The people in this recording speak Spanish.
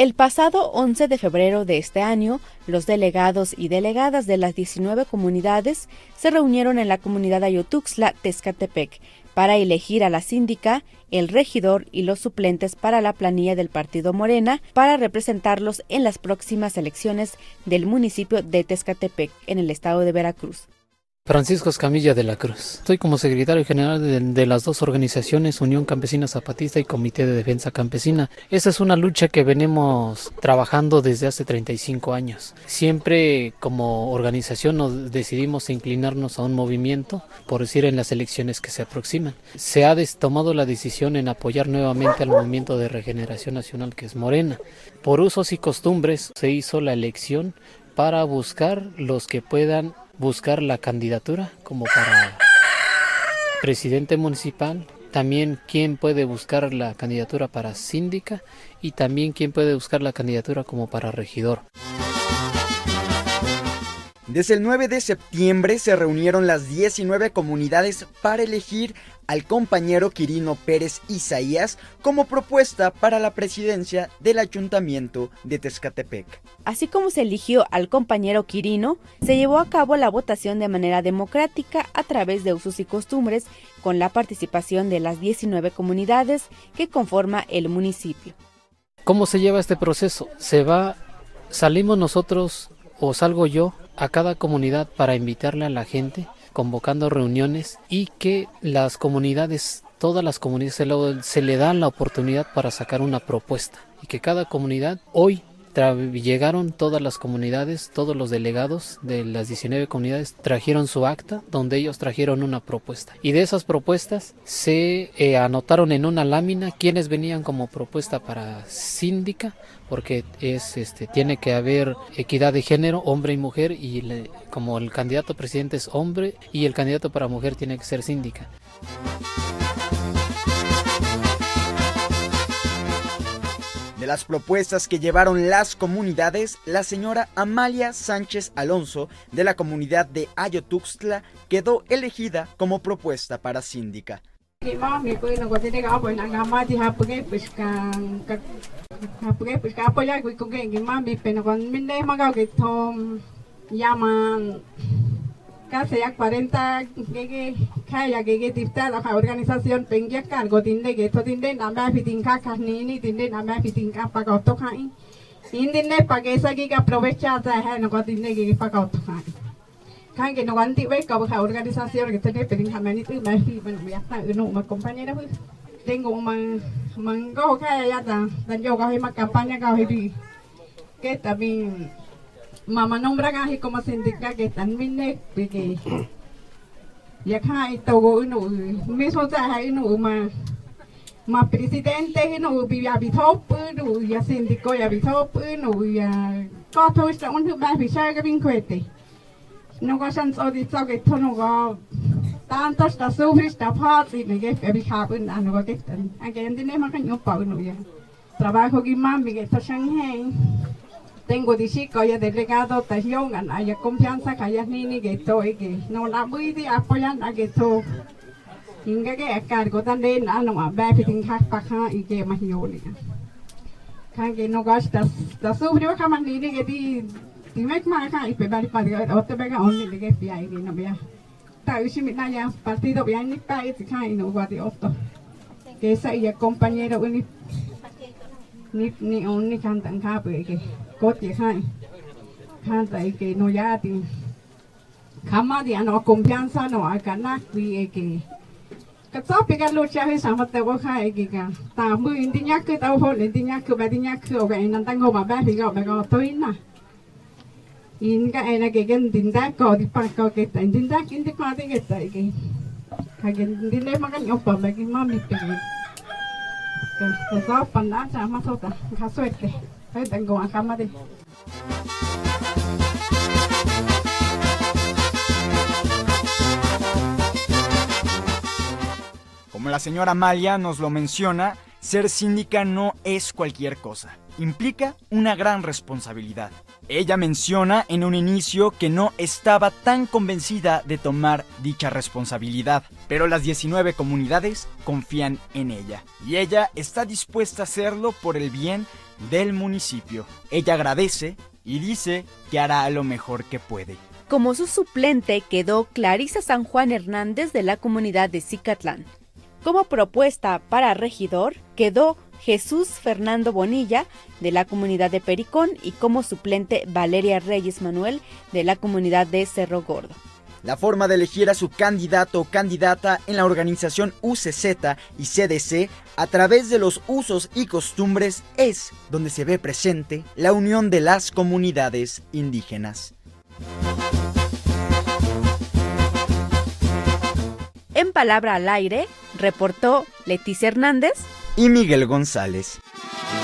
El pasado 11 de febrero de este año, los delegados y delegadas de las 19 comunidades se reunieron en la comunidad Ayotuxtla, Tezcatepec, para elegir a la síndica, el regidor y los suplentes para la planilla del partido Morena para representarlos en las próximas elecciones del municipio de Tezcatepec, en el estado de Veracruz. Francisco Escamilla de la Cruz. Estoy como secretario general de las dos organizaciones, Unión Campesina Zapatista y Comité de Defensa Campesina. Esta es una lucha que venimos trabajando desde hace 35 años. Siempre como organización nos decidimos inclinarnos a un movimiento, por decir en las elecciones que se aproximan. Se ha tomado la decisión en apoyar nuevamente al movimiento de regeneración nacional que es Morena. Por usos y costumbres se hizo la elección para buscar los que puedan buscar la candidatura como para presidente municipal, también quién puede buscar la candidatura para síndica y también quién puede buscar la candidatura como para regidor. Desde el 9 de septiembre se reunieron las 19 comunidades para elegir al compañero Quirino Pérez Isaías como propuesta para la presidencia del Ayuntamiento de Tezcatepec. Así como se eligió al compañero Quirino, se llevó a cabo la votación de manera democrática a través de usos y costumbres, con la participación de las 19 comunidades que conforma el municipio. ¿Cómo se lleva este proceso? Salimos nosotros o salgo yo a cada comunidad para invitarle a la gente, convocando reuniones y que las comunidades, todas las comunidades se le da la oportunidad para sacar una propuesta y que cada comunidad, hoy llegaron todas las comunidades, todos los delegados de las 19 comunidades trajeron su acta donde ellos trajeron una propuesta y de esas propuestas se anotaron en una lámina quienes venían como propuesta para síndica, porque tiene que haber equidad de género, hombre y mujer, y como el candidato presidente es hombre y el candidato para mujer tiene que ser síndica. De las propuestas que llevaron las comunidades, la señora Amalia Sánchez Alonso de la comunidad de Ayotuxtla quedó elegida como propuesta para síndica. Casi ya 40 que kaya que dipta la organización pengia cargo tinde que to tinde namba fitinka carnini tinde namba fitinka paga to kai indine pague sagi que aprovecha ta no ko tinde que paga to kai kan que no anti ve ka organización que tiene pedinka mani tu mai fi man ya ta no ma compañera pues tengo un mango kaya ya ta dan yo ka ma campaña ka hi que también Mama nombran así como síndica que están minne que ya hay todo uno mismo hay uno más presidente uno vive top uno ya síndico ya top uno ya todo esto uno va a pisar que vincuete no gasan solo que todo no tanto está sufrir está fácil y que fijar uno no que están aquí en dinero más que no pago uno ya trabajo que mami que está Shanghai. Tengo disco ya delegado tajión haya confianza que haya ni que estoy que no la voy de apoyar a que todo inga que a cargo también no va a pedir para y que más yo le que no gastas la sufrió que más ni que di me más y pegar para otro pega only que fía y no vea está usando ya partido bien ni para y no va de otro que esa ya compañero ni only cantan que que canta y que no ya ti cama de no confianza no a ganar que sabe que lucha es sama te boca y que ta muy indiña que ta ho indiña que badiña que o que nan tengo más bien que me estoy na y que que dinda ko di pa ko que dinda que pa de que está que dinda más que yo pa me que mami pe que so pana sama sota ka suerte. Tengo a cama de... Como la señora Amalia nos lo menciona, ser síndica no es cualquier cosa. Implica una gran responsabilidad. Ella menciona en un inicio que no estaba tan convencida de tomar dicha responsabilidad, pero las 19 comunidades confían en ella y ella está dispuesta a hacerlo por el bien del municipio. Ella agradece y dice que hará lo mejor que puede. Como su suplente quedó Clarisa San Juan Hernández de la comunidad de Cicatlán. Como propuesta para regidor quedó Jesús Fernando Bonilla de la comunidad de Pericón y como suplente Valeria Reyes Manuel de la comunidad de Cerro Gordo. La forma de elegir a su candidato o candidata en la organización UCZ y CDC a través de los usos y costumbres es donde se ve presente la unión de las comunidades indígenas. En Palabra al Aire, reportó Leticia Hernández y Miguel González.